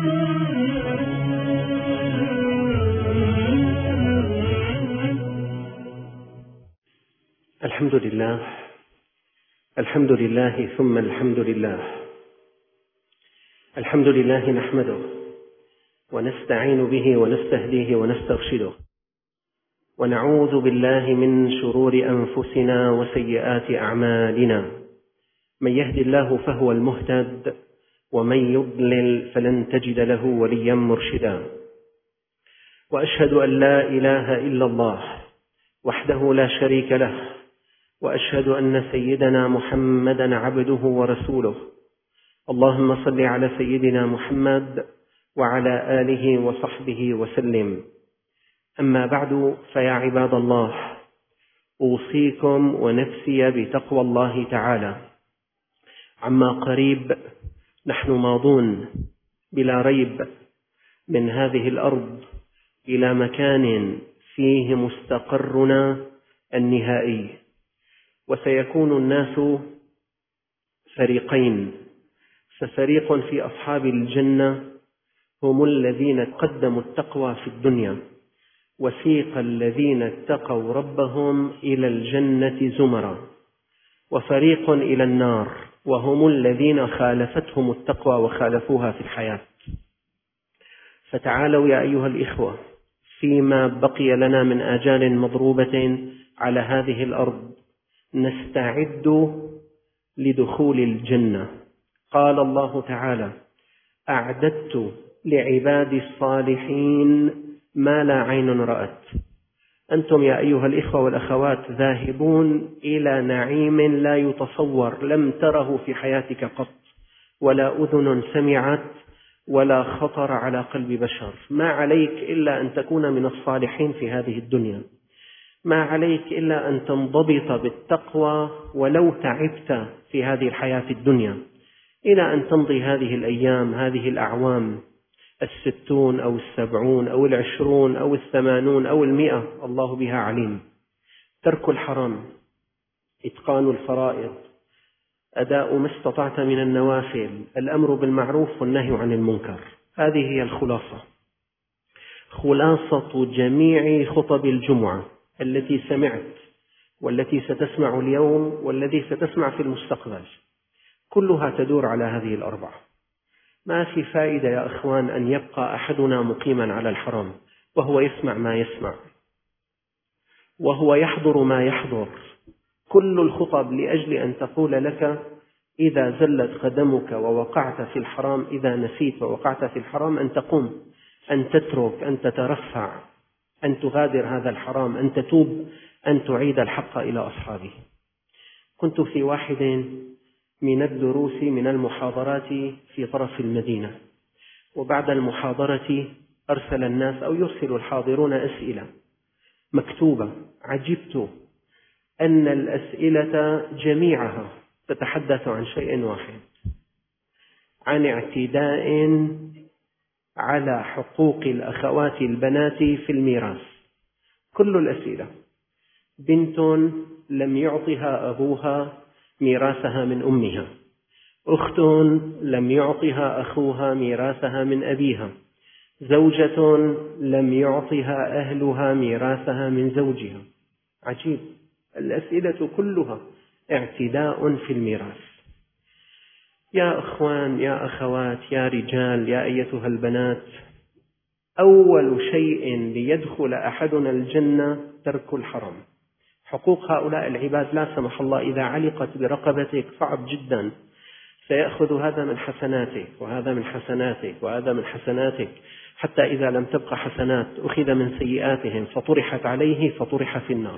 الحمد لله، الحمد لله ثم الحمد لله. الحمد لله نحمده ونستعين به ونستهديه ونسترشده، ونعوذ بالله من شرور أنفسنا وسيئات أعمالنا. من يهد الله فهو المهتد، ومن يضلل فلن تجد له وليا مرشدا. وأشهد أن لا إله إلا الله وحده لا شريك له، وأشهد أن سيدنا محمدا عبده ورسوله. اللهم صل على سيدنا محمد وعلى آله وصحبه وسلم. أما بعد، فيا عباد الله، أوصيكم ونفسي بتقوى الله تعالى. عما قريب نحن ماضون بلا ريب من هذه الأرض إلى مكان فيه مستقرنا النهائي، وسيكون الناس فريقين، ففريق في أصحاب الجنة هم الذين قدموا التقوى في الدنيا، وسيق الذين اتقوا ربهم إلى الجنة زمرا، وفريق إلى النار وهم الذين خالفتهم التقوى وخالفوها في الحياة. فتعالوا يا أيها الإخوة، فيما بقي لنا من آجال مضروبة على هذه الأرض نستعد لدخول الجنة. قال الله تعالى: أعددت لعبادي الصالحين ما لا عين رأت. أنتم يا أيها الإخوة والأخوات ذاهبون إلى نعيم لا يتصور، لم تره في حياتك قط، ولا أذن سمعت، ولا خطر على قلب بشر. ما عليك إلا أن تكون من الصالحين في هذه الدنيا، ما عليك إلا أن تنضبط بالتقوى ولو تعبت في هذه الحياة الدنيا، إلى أن تمضي هذه الأيام، هذه الأعوام 60 أو 70 أو 20 أو 80 أو 100، الله بها عليم. ترك الحرام، إتقان الفرائض، أداء ما استطعت من النوافل، الأمر بالمعروف والنهي عن المنكر. هذه هي الخلاصة، خلاصة جميع خطب الجمعة التي سمعت والتي ستسمع اليوم والتي ستسمع في المستقبل، كلها تدور على هذه الأربعة. ما في فائدة يا أخوان أن يبقى أحدنا مقيما على الحرام وهو يسمع ما يسمع، وهو يحضر ما يحضر. كل الخطب لأجل أن تقول لك إذا زلت قدمك ووقعت في الحرام، إذا نسيت ووقعت في الحرام، أن تقوم، أن تترك، أن تترفع، أن تغادر هذا الحرام، أن تتوب، أن تعيد الحق إلى أصحابه. كنت في واحد من الدروس من المحاضرات في طرف المدينة، وبعد المحاضرة أرسل الناس أو يرسل الحاضرون أسئلة مكتوبة. عجبت أن الأسئلة جميعها تتحدث عن شيء واحد، عن اعتداء على حقوق الأخوات البنات في الميراث. كل الأسئلة: بنت لم يعطها أبوها ميراثها من أمها، أخت لم يعطها أخوها ميراثها من أبيها، زوجة لم يعطها أهلها ميراثها من زوجها. عجيب، الأسئلة كلها اعتداء في الميراث. يا أخوان، يا أخوات، يا رجال، يا أيتها البنات، أول شيء ليدخل أحدنا الجنة ترك الحرام. حقوق هؤلاء العباد لا سمح الله إذا علقت برقبتك صعب جدا، سيأخذ هذا من حسناتك وهذا من حسناتك وهذا من حسناتك، حتى إذا لم تبقى حسنات أخذ من سيئاتهم فطرحت عليه فطرح في النار.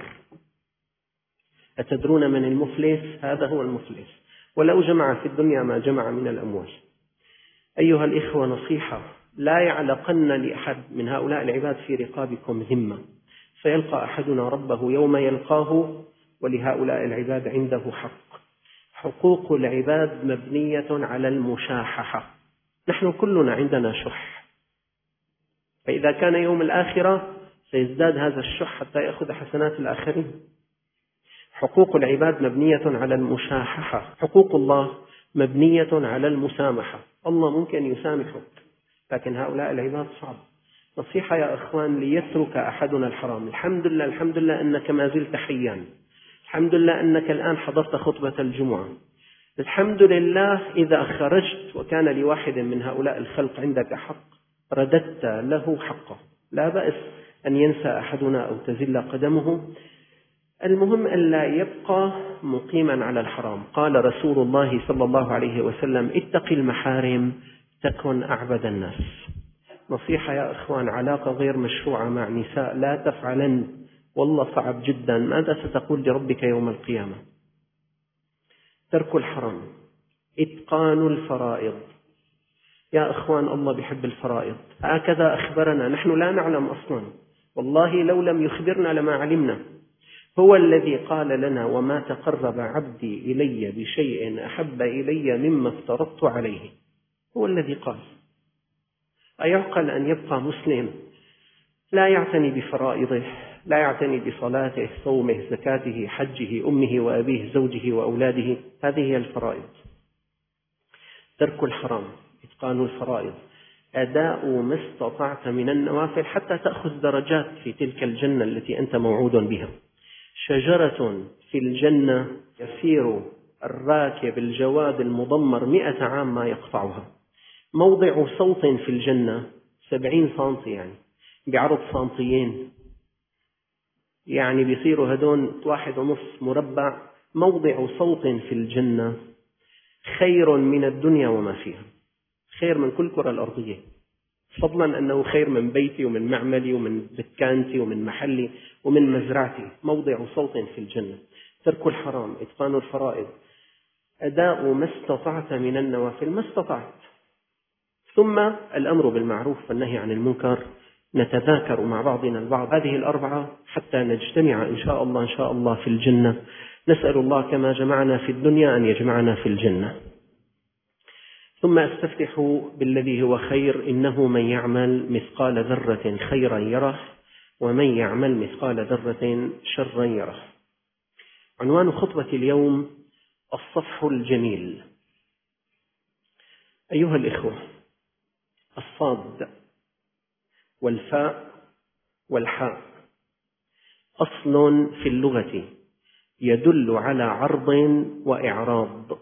أتدرون من المفلس؟ هذا هو المفلس، ولو جمع في الدنيا ما جمع من الأموال. أيها الإخوة، نصيحة: لا يعلقن لأحد من هؤلاء العباد في رقابكم ذمة، فيلقى أحدنا ربه يوم يلقاه ولهؤلاء العباد عنده حق. حقوق العباد مبنية على المشاححة. نحن كلنا عندنا شح، فإذا كان يوم الآخرة سيزداد هذا الشح حتى يأخذ حسنات الآخرين. حقوق العباد مبنية على المشاححة، حقوق الله مبنية على المسامحة. الله ممكن يسامحك، لكن هؤلاء العباد صعب. نصيحة يا أخوان، ليترك أحدنا الحرام. الحمد لله، الحمد لله أنك ما زلت حيا، الحمد لله أنك الآن حضرت خطبة الجمعة، الحمد لله إذا خرجت وكان لواحد من هؤلاء الخلق عندك حق رددت له حقه، لا بأس أن ينسى أحدنا أو تزل قدمه. المهم ألا يبقى مقيما على الحرام. قال رسول الله صلى الله عليه وسلم: اتق المحارم تكن أعبد الناس. نصيحة يا أخوان، علاقة غير مشروعة مع نساء لا تفعلن، والله صعب جدا. ماذا ستقول لربك يوم القيامة؟ ترك الحرام، إتقان الفرائض. يا أخوان الله بيحب الفرائض، هكذا أخبرنا، نحن لا نعلم أصلا، والله لو لم يخبرنا لما علمنا. هو الذي قال لنا: وما تقرب عبدي إلي بشيء أحب إلي مما افترضت عليه. هو الذي قال. أيعقل أن يبقى مسلم لا يعتني بفرائضه، لا يعتني بصلاته، صومه، زكاته، حجه، أمه وأبيه، زوجه وأولاده؟ هذه هي الفرائض. ترك الحرام، إتقان الفرائض، أداء ما استطعت من النوافل حتى تأخذ درجات في تلك الجنة التي أنت موعود بها. شجرة في الجنة يسير الراكب الجواد المضمر 100 عام ما يقطعها. موضع صوت في الجنة 70 سنتي، يعني بعرض سنتيين، يعني بيصيروا هدون 1.5 مربع. موضع صوت في الجنة خير من الدنيا وما فيها، خير من كل كرة الأرضية، فضلا أنه خير من بيتي ومن معملي ومن دكانتي ومن محلي ومن مزرعتي. موضع صوت في الجنة. ترك الحرام، إتقان الفرائض، أداء ما استطعت من النوافل ما استطعت، ثم الأمر بالمعروف والنهي عن المنكر. نتذاكر مع بعضنا البعض هذه الأربعة حتى نجتمع إن شاء الله في الجنة. نسأل الله كما جمعنا في الدنيا أن يجمعنا في الجنة. ثم أستفتح بالذي هو خير: إنه من يعمل مثقال ذرة خيرا يره، ومن يعمل مثقال ذرة شرا يره. عنوان خطبة اليوم: الصفح الجميل. أيها الإخوة، الصاد والفاء والحاء أصل في اللغة يدل على عرض وإعراض.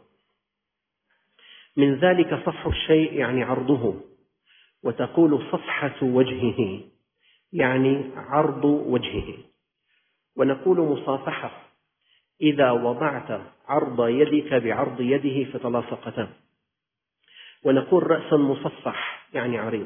من ذلك صفح الشيء يعني عرضه، وتقول صفحة وجهه يعني عرض وجهه. ونقول مصافحة إذا وضعت عرض يدك بعرض يده فتلاصقتا. ونقول رأس مصفح يعني عريض.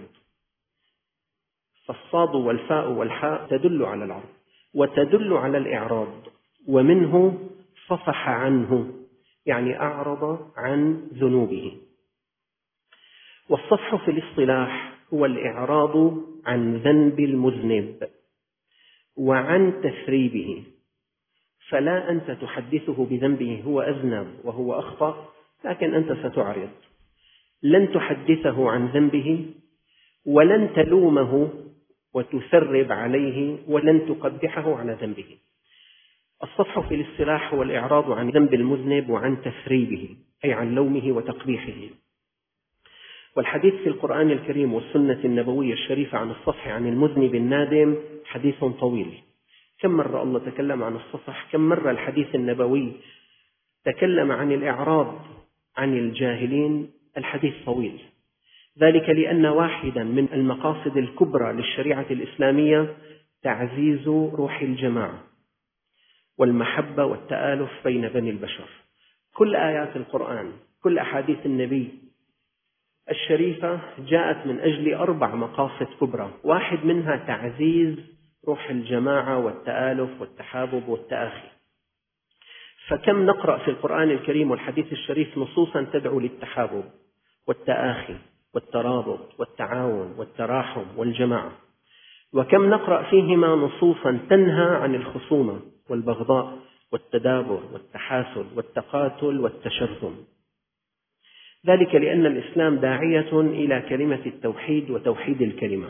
فالصاد والفاء والحاء تدل على العرض وتدل على الإعراض. ومنه صفح عنه يعني أعرض عن ذنوبه. والصفح في الاصطلاح هو الإعراض عن ذنب المذنب وعن تثريبه. فلا أنت تحدثه بذنبه، هو أذنب وهو أخطأ، لكن أنت ستعرض، لن تحدثه عن ذنبه ولن تلومه وتثرب عليه ولن تقبحه على ذنبه. الصفح في الاصطلاح هو الإعراض عن ذنب المذنب وعن تثريبه، أي عن لومه وتقبيحه. والحديث في القرآن الكريم والسنة النبوية الشريفة عن الصفح عن المذنب النادم حديث طويل. كم مرة الله تكلم عن الصفح، كم مرة الحديث النبوي تكلم عن الإعراض عن الجاهلين. الحديث طويل، ذلك لأن واحدا من المقاصد الكبرى للشريعة الإسلامية تعزيز روح الجماعة والمحبة والتآلف بين بني البشر. كل آيات القرآن، كل أحاديث النبي الشريفة جاءت من أجل 4 مقاصد كبرى، واحد منها تعزيز روح الجماعة والتآلف والتحابب والتآخي. فكم نقرأ في القرآن الكريم والحديث الشريف نصوصا تدعو للتحابب والتآخي والترابط والتعاون والتراحم والجماعة، وكم نقرأ فيهما نصوصا تنهى عن الخصومة والبغضاء والتدابر والتحاسد والتقاتل والتشرذم. ذلك لأن الإسلام داعية إلى كلمة التوحيد وتوحيد الكلمة.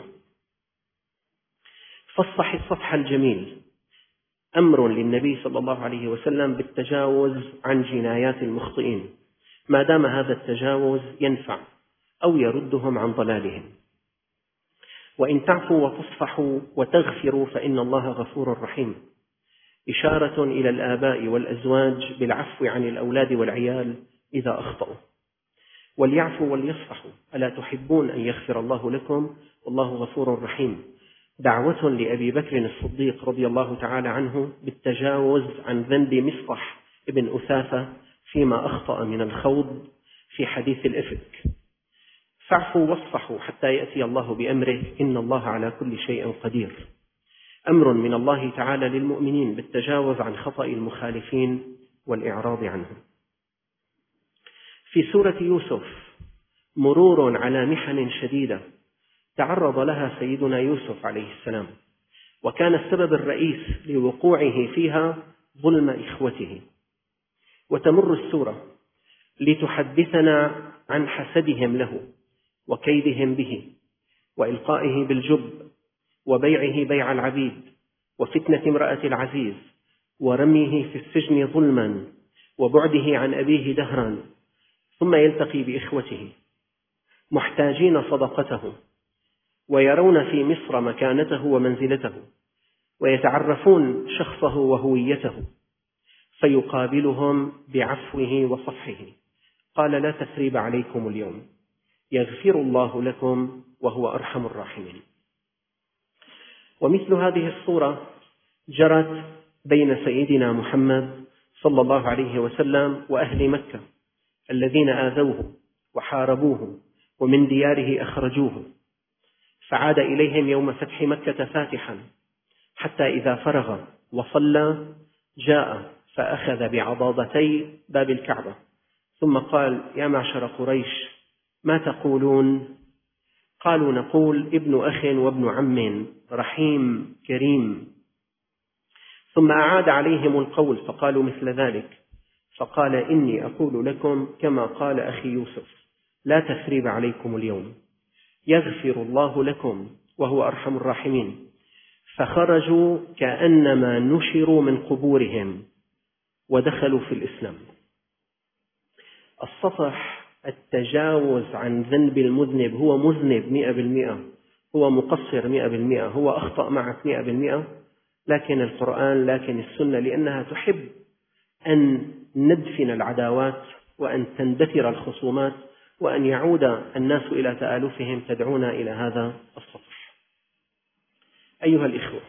فالصح الصفح الجميل أمر للنبي صلى الله عليه وسلم بالتجاوز عن جنايات المخطئين، ما دام هذا التجاوز ينفع أو يردهم عن ضلالهم. وإن تعفوا وتصفحوا وتغفروا فإن الله غفور رحيم، إشارة إلى الآباء والأزواج بالعفو عن الأولاد والعيال إذا أخطأوا. وليعفوا وليصفحوا، ألا تحبون أن يغفر الله لكم والله غفور رحيم، دعوة لأبي بكر الصديق رضي الله تعالى عنه بالتجاوز عن ذنب مصطح ابن أثاثة فيما أخطأ من الخوض في حديث الإفك. فاعفوا واصفحوا حتى يأتي الله بأمره، إن الله على كل شيء قدير. أمر من الله تعالى للمؤمنين بالتجاوز عن خطأ المخالفين والإعراض عنهم. في سورة يوسف مرور على محن شديدة تعرض لها سيدنا يوسف عليه السلام، وكان السبب الرئيس لوقوعه فيها ظلم إخوته. وتمر السورة لتحدثنا عن حسدهم له وكيدهم به وإلقائه بالجب وبيعه بيع العبيد وفتنة امرأة العزيز ورميه في السجن ظلما وبعده عن أبيه دهرا، ثم يلتقي بإخوته محتاجين صدقته ويرون في مصر مكانته ومنزلته ويتعرفون شخصه وهويته، فيقابلهم بعفوه وصفحه. قال لا تثريب عليكم اليوم يغفر الله لكم وهو أرحم الراحمين. ومثل هذه الصورة جرت بين سيدنا محمد صلى الله عليه وسلم وأهل مكة الذين آذوه وحاربوه ومن دياره أخرجوه، فعاد إليهم يوم فتح مكة فاتحا، حتى إذا فرغ وصلى جاء فأخذ بعضاضتي باب الكعبة، ثم قال يا معشر قريش ما تقولون؟ قالوا نقول ابن أخ وابن عم رحيم كريم. ثم أعاد عليهم القول فقالوا مثل ذلك، فقال إني أقول لكم كما قال أخي يوسف لا تثريب عليكم اليوم يغفر الله لكم وهو أرحم الراحمين. فخرجوا كأنما نشروا من قبورهم ودخلوا في الإسلام. الصفح التجاوز عن ذنب المذنب، هو مذنب 100%، هو مقصر 100%، هو أخطأ معك 100%، لكن القرآن لكن السنة لأنها تحب أن ندفن العداوات وأن تندثر الخصومات وأن يعود الناس إلى تآلفهم تدعونا إلى هذا الصفح. أيها الإخوة،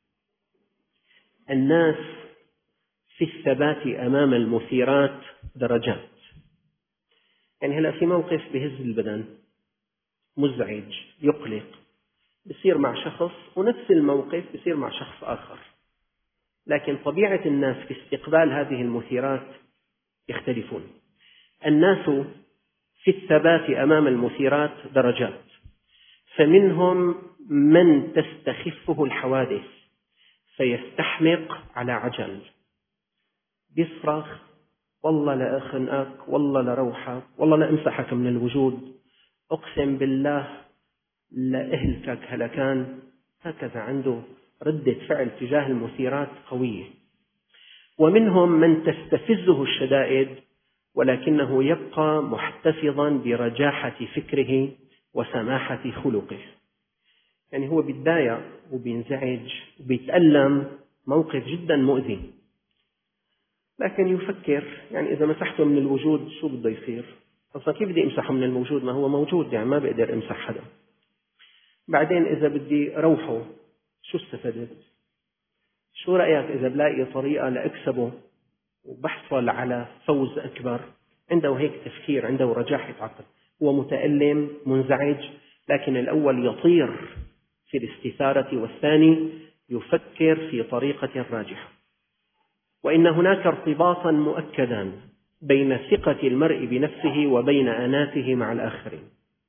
الناس في الثبات أمام المثيرات درجات. يعني هلأ في موقف بهز البدن مزعج يقلق بصير مع شخص، ونفس الموقف بصير مع شخص آخر، لكن طبيعة الناس في استقبال هذه المثيرات يختلفون. الناس في الثبات أمام المثيرات درجات، فمنهم من تستخفه الحوادث فيستحمق على عجل، بيصرخ والله لا أخنقك، والله لا روحك، والله لا أمسحك من الوجود، أقسم بالله لا أهلكك هلكان. هكذا عنده ردة فعل تجاه المثيرات قوية. ومنهم من تستفزه الشدائد ولكنه يبقى محتفظا برجاحة فكره وسماحة خلقه. يعني هو بيتضايق وبينزعج وبيتألم، موقف جدا مؤذي، لكن يفكر يعني إذا مسحته من الوجود شو بده يصير؟ أصلا كيف بدي أمسحه من الوجود؟ ما هو موجود، يعني ما بقدر أمسح حدا. بعدين إذا بدي روحه شو استفدت؟ شو رأيك إذا بلاقي طريقة لأكسبه وبحصل على فوز أكبر؟ عنده هيك تفكير، عنده رجاحة عقل، هو متألم منزعج، لكن الأول يطير في الاستثارة والثاني يفكر في طريقة راجحة. وإن هناك ارتباطا مؤكدا بين ثقة المرء بنفسه وبين أناته مع الآخرين.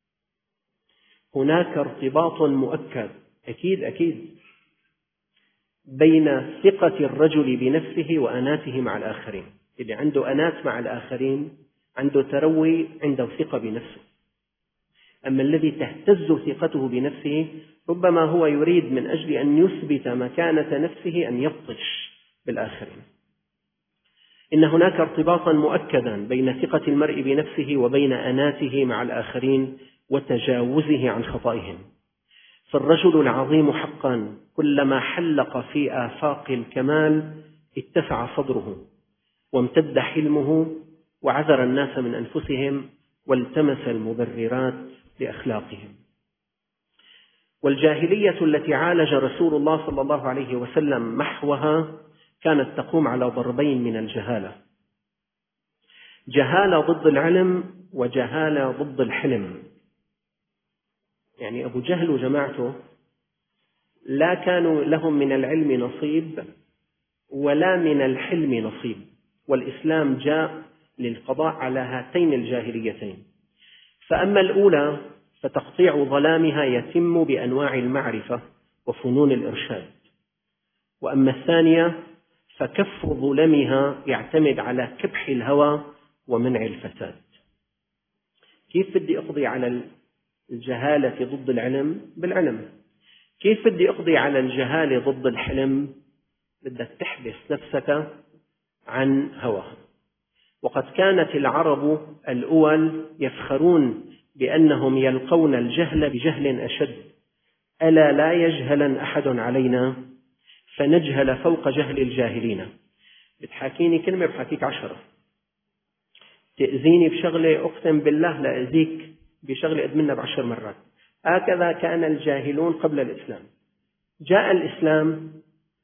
هناك ارتباط مؤكد أكيد بين ثقة الرجل بنفسه وأناته مع الآخرين. اللي عنده أنات مع الآخرين عنده تروي، عنده ثقة بنفسه. أما الذي تهتز ثقته بنفسه ربما هو يريد من أجل أن يثبت مكانة نفسه أن يبطش بالآخرين. إن هناك ارتباطا مؤكدا بين ثقة المرء بنفسه وبين أناته مع الآخرين وتجاوزه عن خطئهم. فالرجل العظيم حقا كلما حلق في آفاق الكمال اتسع صدره وامتد حلمه وعذر الناس من أنفسهم والتمس المبررات لأخلاقهم. والجاهلية التي عالج رسول الله صلى الله عليه وسلم محوها كانت تقوم على ضربين من الجهالة: جهالة ضد العلم وجهالة ضد الحلم. يعني أبو جهل وجماعته لا كانوا لهم من العلم نصيب ولا من الحلم نصيب، والإسلام جاء للقضاء على هاتين الجاهليتين. فأما الأولى فتقطيع ظلامها يتم بأنواع المعرفة وفنون الإرشاد، وأما الثانية فكف ظلمها يعتمد على كبح الهوى ومنع الفساد. كيف بدي أقضي على الجهالة ضد العلم؟ بالعلم. كيف بدي أقضي على الجهالة ضد الحلم؟ بدك تحبس نفسك عن هواها. وقد كانت العرب الأول يفخرون بأنهم يلقون الجهل بجهل أشد: ألا لا يجهلن أحد علينا فنجهل فوق جهل الجاهلين. بتحاكيني كلمة بحاكيك 10، تأذيني بشغلة أقسم بالله لأذيك بشغلة قد منها ب10 مرات. هكذا كان الجاهلون قبل الإسلام. جاء الإسلام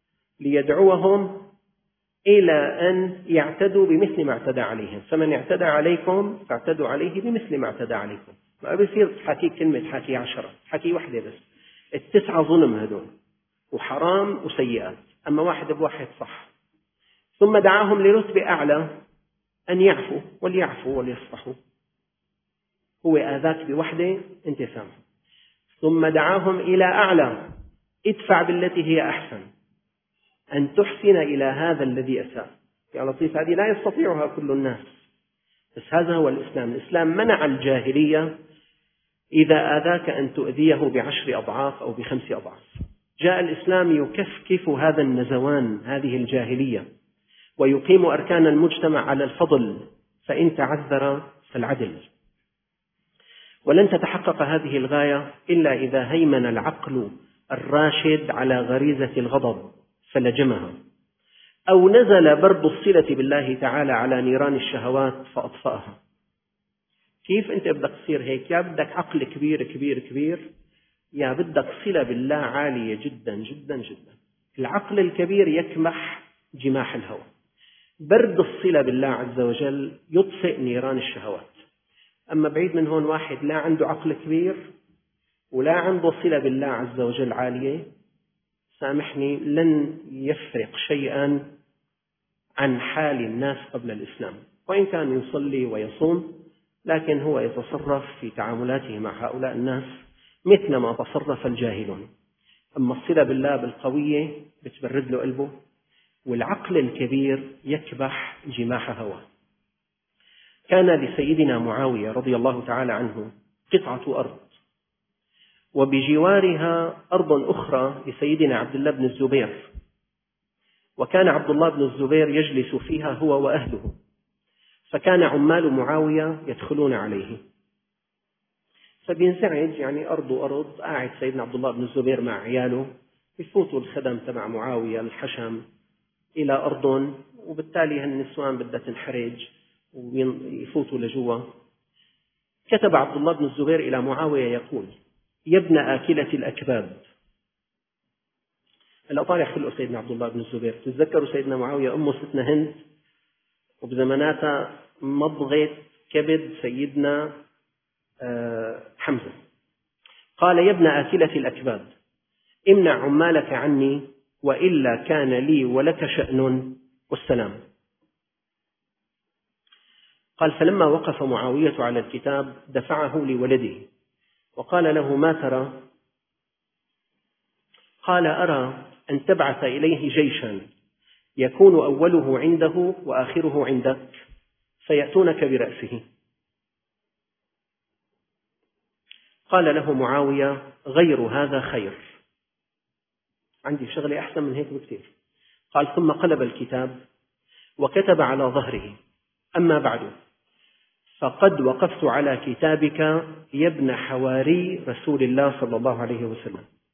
ليدعوهم إلى أن يعتدوا بمثل ما اعتدى عليهم، فمن اعتدى عليكم فاعتدوا عليه بمثل ما اعتدى عليكم. ما بيصير تحكي كلمة حكي 10، حكي واحدة بس. 9 ظلم هدول وحرام وسيئات، أما واحد بواحد صح. ثم دعاهم لرتبة أعلى أن يعفوا وليعفوا وليصفحوا. هو آذاك بوحدة أنت سامح. ثم دعاهم إلى أعلى: ادفع بالتي هي أحسن، أن تحسن إلى هذا الذي أساء. يا لطيف، هذه لا يستطيعها كل الناس، بس هذا هو الإسلام. الإسلام منع الجاهلية إذا آذاك أن تؤذيه ب10 أضعاف أو ب5 أضعاف. جاء الإسلام يكفكف هذا النزوان، هذه الجاهلية، ويقيم أركان المجتمع على الفضل، فإن تعذر فالعدل. ولن تتحقق هذه الغاية إلا إذا هيمن العقل الراشد على غريزة الغضب فلجمها، أو نزل برد الصلة بالله تعالى على نيران الشهوات فأطفأها. كيف أنت بدك تصير هيك؟ يا بدك عقل كبير كبير كبير، يا بدك صلة بالله عالية جدا جدا جدا. العقل الكبير يكمح جماح الهوى، برد الصلة بالله عز وجل يطفئ نيران الشهوات. أما بعيد من هون واحد لا عنده عقل كبير ولا عنده صلة بالله عز وجل عالية، سامحني، لن يفرق شيئا عن حال الناس قبل الإسلام. وإن كان يصلي ويصوم، لكن هو يتصرف في تعاملاته مع هؤلاء الناس مثل ما تصرف الجاهلون. أما الصلة بالله بالقوية بتبرد له قلبه، والعقل الكبير يكبح جماح هواه. كان لسيدنا معاوية رضي الله تعالى عنه قطعة أرض، وبجوارها أرض أخرى لسيدنا عبد الله بن الزبير، وكان عبد الله بن الزبير يجلس فيها هو وأهله، فكان عمال معاوية يدخلون عليه، فبينزعج، يعني أرض وأرض، قاعد سيدنا عبد الله بن الزبير مع عياله، يفوتوا الخدم تبع معاوية الحشم إلى أرض، وبالتالي هالنسوان بدها تنحرج ويفوتوا لجوا. كتب عبد الله بن الزبير إلى معاوية يقول: يا ابن آكلة الأكباد. هلا طالع خلقه سيدنا عبد الله بن الزبير. تتذكروا سيدنا معاوية أمه ستنا هند، وبزماناتها مضغة كبد سيدنا حمزة. قال: يا ابن آكلة الأكباد، امنع عمالك عني وإلا كان لي ولك شأن، والسلام. قال: فلما وقف معاوية على الكتاب دفعه لولده وقال له: ما ترى؟ قال: أرى أن تبعث إليه جيشا يكون أوله عنده وآخره عندك، فيأتونك برأسه. قال له معاوية: غير هذا خير، عندي شغلة أحسن من هيك بكثير. قال: ثم قلب الكتاب وكتب على ظهره: أما بعد، فقد وقفت على كتابك يا ابن حواري رسول الله صلى الله عليه وسلم.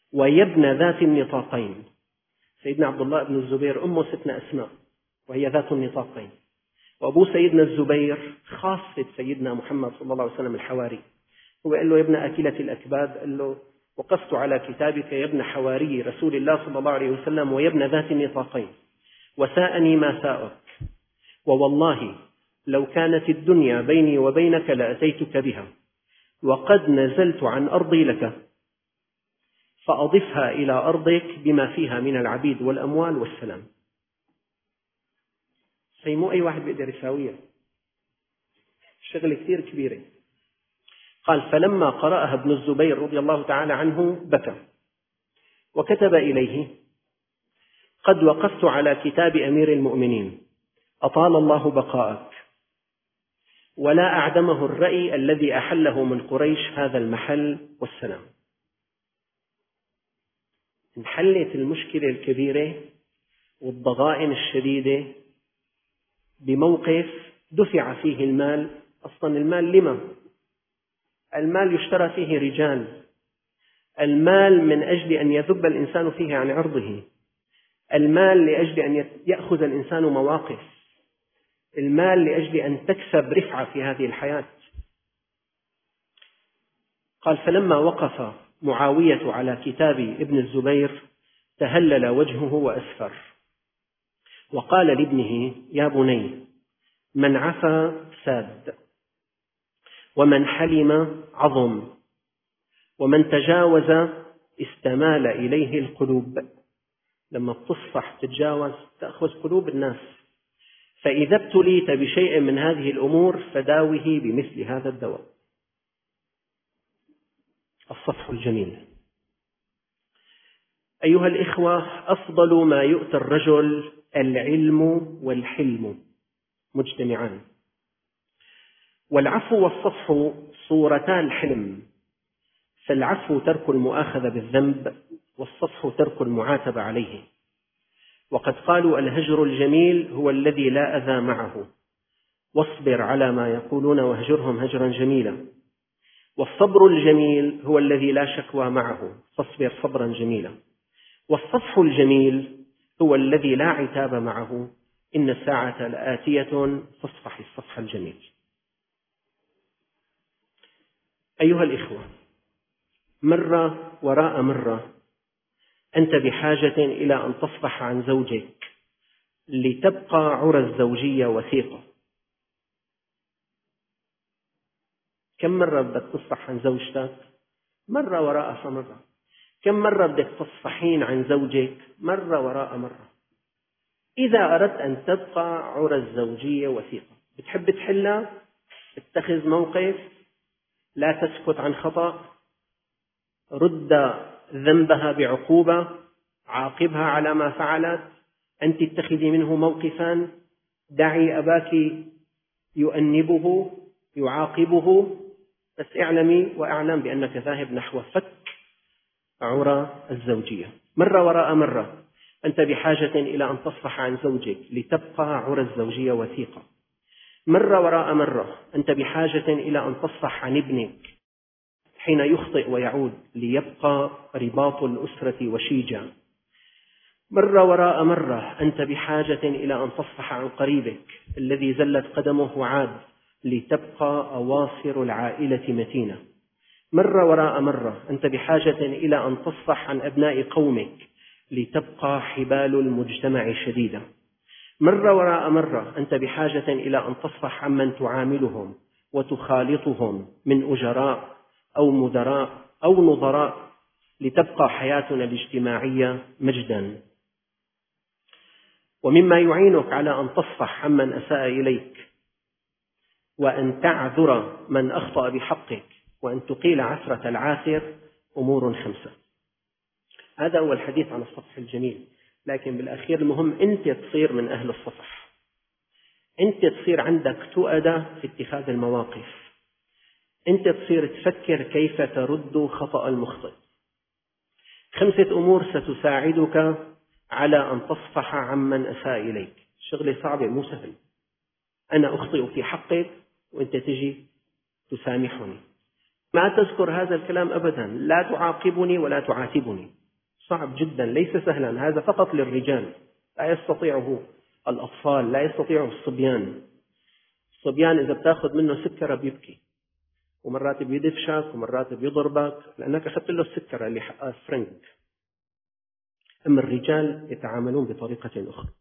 ويا ابن ذات النطاقين. سيدنا عبد الله بن الزبير أمه ستنا أسماء وهي ذات النطاقين، وأبو سيدنا الزبير خاصة سيدنا محمد صلى الله عليه وسلم الحواري. هو قال له يا ابن أكلة الأكباد، قال له وقفت على كتابك يا ابن حواري رسول الله صلى الله عليه وسلم ويا ابن ذات النطاقين، وساءني ما ساءك، ووالله لو كانت الدنيا بيني وبينك لأتيتك بها، وقد نزلت عن أرضي لك فأضفها إلى أرضك بما فيها من العبيد والأموال والسلام. مو أي واحد بيقدر يساويها، شغلة كثير كبيرة. قال فلما قرأها ابن الزبير رضي الله تعالى عنه بكى وكتب إليه قد وقفت على كتاب أمير المؤمنين أطال الله بقاءك، ولا أعدمه الرأي الذي أحله من قريش هذا المحل والسلام. انحلت المشكلة الكبيرة والضغائن الشديدة بموقف دفع فيه المال. أصلا المال لما؟ المال يشترى فيه رجال، المال من أجل أن يذب الإنسان فيه عن عرضه، المال لأجل أن يأخذ الإنسان مواقف، المال لأجل أن تكسب رفعة في هذه الحياة. قال فلما وقف معاوية على كتاب ابن الزبير تهلل وجهه وأسفر، وقال لابنه يا بني من عفا ساد، ومن حلم عظم، ومن تجاوز استمال إليه القلوب. لما بتصفح تتجاوز تأخذ قلوب الناس. فإذا ابتليت بشيء من هذه الأمور فداوه بمثل هذا الدواء. الصفح الجميل. أيها الإخوة، أفضل ما يؤتى الرجل العلم والحلم مجتمعان، والعفو والصفح صورتا الحلم، فالعفو ترك المؤاخذة بالذنب، والصفح ترك المعاتبة عليه. وقد قالوا الهجر الجميل هو الذي لا أذى معه، واصبر على ما يقولون واهجرهم هجرا جميلا. والصبر الجميل هو الذي لا شكوى معه، فاصبر صبرا جميلا. والصفح الجميل هو الذي لا عتاب معه، إن الساعة لآتية فاصفح الصفح الجميل. أيها الإخوة، مرة وراء مرة أنت بحاجة إلى أن تصفح عن زوجك لتبقى عرى الزوجية وثيقة. كم مرة بدك تصفح عن زوجتك؟ مرة وراء مرة. كم مرة بدك تصفحين عن زوجك؟ مرة وراء مرة. إذا أردت أن تبقى عرى الزوجية وثيقة، بتحب تحلها؟ اتخذ موقف، لا تسكت عن خطأ، رد ذنبها بعقوبة، عاقبها على ما فعلت، أنت اتخذي منه موقفا، دعي أباك يؤنبه يعاقبه، بس اعلمي وأعلم بأنك ذاهب نحو فك عرى الزوجية. مرة وراء مرة أنت بحاجة إلى أن تصفح عن زوجك لتبقى عرى الزوجية وثيقة. مرة وراء مرة أنت بحاجة إلى أن تصفح عن ابنك حين يخطئ ويعود ليبقى رباط الأسرة وشيجا. مرة وراء مرة أنت بحاجة إلى أن تصفح عن قريبك الذي زلت قدمه وعاد لتبقى أواصر العائلة متينة. مرة وراء مرة أنت بحاجة إلى أن تصفح عن أبناء قومك لتبقى حبال المجتمع شديدة. مرة وراء مرة أنت بحاجة إلى أن تصفح عمن تعاملهم وتخالطهم من أجراء أو مدراء أو نظراء لتبقى حياتنا الاجتماعية مجدا. ومما يعينك على أن تصفح عمن أساء إليك، وأن تعذر من أخطأ بحقك، وأن تقيل عثرة العاثر، أمور 5. هذا هو الحديث عن الصفح الجميل. لكن بالأخير المهم أنت تصير من أهل الصفح، أنت تصير عندك تؤدة في اتخاذ المواقف، أنت تصير تفكر كيف ترد خطأ المخطئ. 5 أمور ستساعدك على أن تصفح عمن أساء إليك. شغلة صعبة مو سهل. أنا أخطئ في حقك وأنت تجي تسامحني. ما تذكر هذا الكلام أبدا، لا تعاقبني ولا تعاتبني، صعب جدا، ليس سهلا. هذا فقط للرجال، لا يستطيعه الأطفال، لا يستطيعه الصبيان. الصبيان إذا بتاخذ منه سكرة بيبكي، ومرات بيدفشك ومرات بيضربك لأنك أخذت له السكرة اللي حقها فرنك. أما الرجال يتعاملون بطريقة أخرى.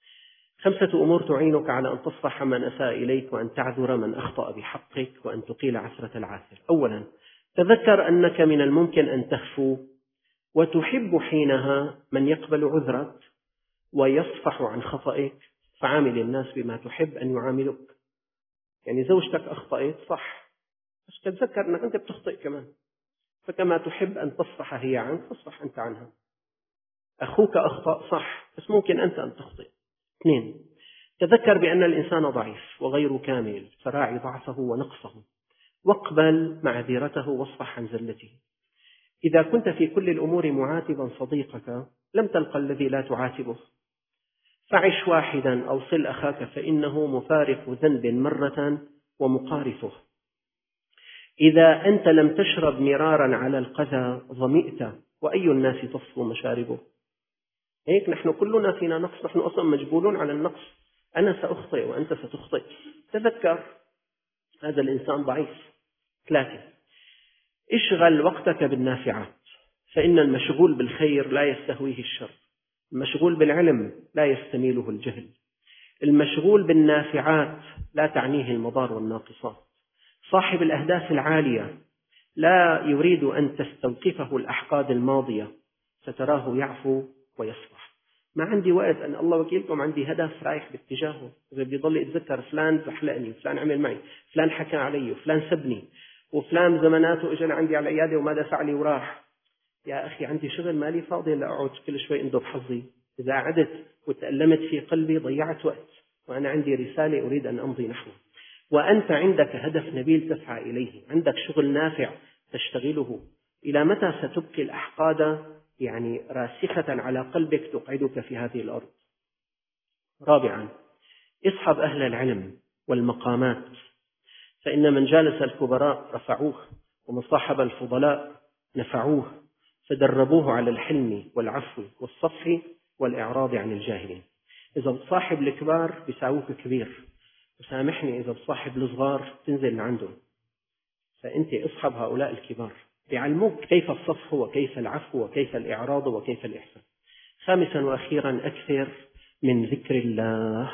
5 أمور تعينك على أن تصفح من أساء إليك، وأن تعذر من أخطأ بحقك، وأن تقيل عثرة العاثر. أولا، تذكر أنك من الممكن أن تهفو، وتحب حينها من يقبل عذرك ويصفح عن خطئك، فعامل الناس بما تحب أن يعاملوك. يعني زوجتك أخطأت صح، بس تتذكر أنك أنت بتخطئ كمان، فكما تحب أن تصفح هي عنك فاصفح أنت عنها. أخوك أخطأ صح، بس ممكن أنت أن تخطئ. 2، تذكر بأن الإنسان ضعيف وغير كامل، فراعي ضعفه ونقصه، واقبل معذرته واصفح عن زلته. إذا كنت في كل الأمور معاتبا صديقك، لم تلق الذي لا تعاتبه. فعش واحدا أو صل أخاك، فإنه مفارق ذنب مرة ومقارفه. إذا أنت لم تشرب مرارا على القذى ظمئت، وأي الناس تصفو مشاربه. هيك نحن كلنا فينا نقص، نحن أصلا مجبولون على النقص. أنا سأخطئ وأنت ستخطئ، تذكر هذا الإنسان ضعيف. 3، اشغل وقتك بالنافعات، فإن المشغول بالخير لا يستهويه الشر، المشغول بالعلم لا يستميله الجهل، المشغول بالنافعات لا تعنيه المضار والناقصات. صاحب الأهداف العالية لا يريد أن تستوقفه الأحقاد الماضية، ستراه يعفو ويصفح. ما عندي وقت، أن الله وكيلكم عندي هدف رايح باتجاهه، إذا بيضل يتذكر فلان زحلقني، فلان عمل معي، فلان حكى علي، وفلان سبني، وفلان زماناته اجى عندي على العيادة وما دفع لي وراح. يا أخي عندي شغل، مالي فاضي لأقعد كل شوي أندب حظي. إذا قعدت وتألمت في قلبي ضيعت وقت، وأنا عندي رسالة أريد أن أمضي نحوه. وأنت عندك هدف نبيل تسعى إليه، عندك شغل نافع تشتغله. إلى متى ستبقي الأحقاد يعني راسخة على قلبك تقعدك في هذه الأرض؟ 4، اصحب أهل العلم والمقامات، فإن من جالس الكبراء رفعوه، ومن صاحب الفضلاء نفعوه، فدربوه على الحلم والعفو والصفح والإعراض عن الجاهلين. إذا بتصاحب الكبار بيساووك كبير، وسامحني إذا بتصاحب الصغار تنزل لعندهم. فأنت اصحب هؤلاء الكبار، بيعلموك كيف الصفح وكيف العفو وكيف الإعراض وكيف الإحسان. 5 وأخيرا، أكثر من ذكر الله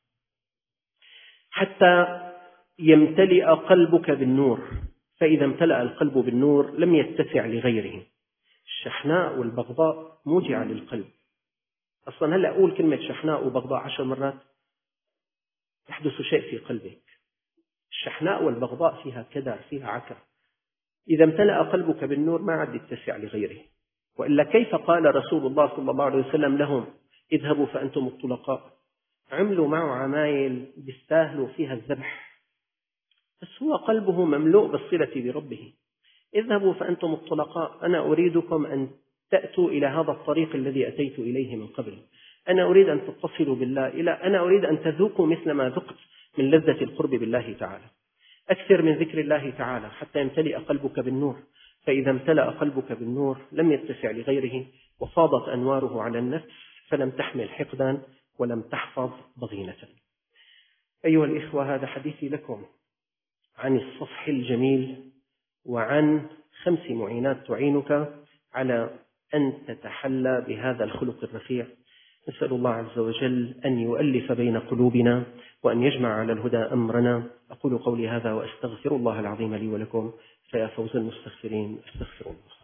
حتى يمتلئ قلبك بالنور، فإذا امتلأ القلب بالنور لم يتسع لغيره. الشحناء والبغضاء موجعة للقلب. أصلا هلأ أقول كلمة شحناء وبغضاء 10 مرات يحدث شيء في قلبك. الشحناء والبغضاء فيها كدر، فيها عكر. إذا امتلأ قلبك بالنور ما عاد يتسع لغيره. وإلا كيف قال رسول الله صلى الله عليه وسلم لهم: اذهبوا فأنتم الطلقاء. عملوا معه عمايل بيستاهلوا فيها الذبح، بس هو قلبه مملوء بالصلة بربه. اذهبوا فأنتم الطلقاء، أنا أريدكم أن تأتوا إلى هذا الطريق الذي أتيت إليه من قبل. أنا أريد أن تتصلوا بالله، أنا أريد أن تذوقوا مثل ما ذقت من لذة القرب بالله تعالى. أكثر من ذكر الله تعالى حتى يمتلئ قلبك بالنور، فإذا امتلأ قلبك بالنور لم يتسع لغيره، وفاضت أنواره على النفس، فلم تحمل حقدا ولم تحفظ ضغينة. أيها الإخوة، هذا حديثي لكم عن الصفح الجميل، وعن 5 معينات تعينك على أن تتحلى بهذا الخلق الرفيع. نسأل الله عز وجل أن يؤلف بين قلوبنا، وأن يجمع على الهدى أمرنا. أقول قولي هذا وأستغفر الله العظيم لي ولكم، فيا فوز المستغفرين، استغفر الله.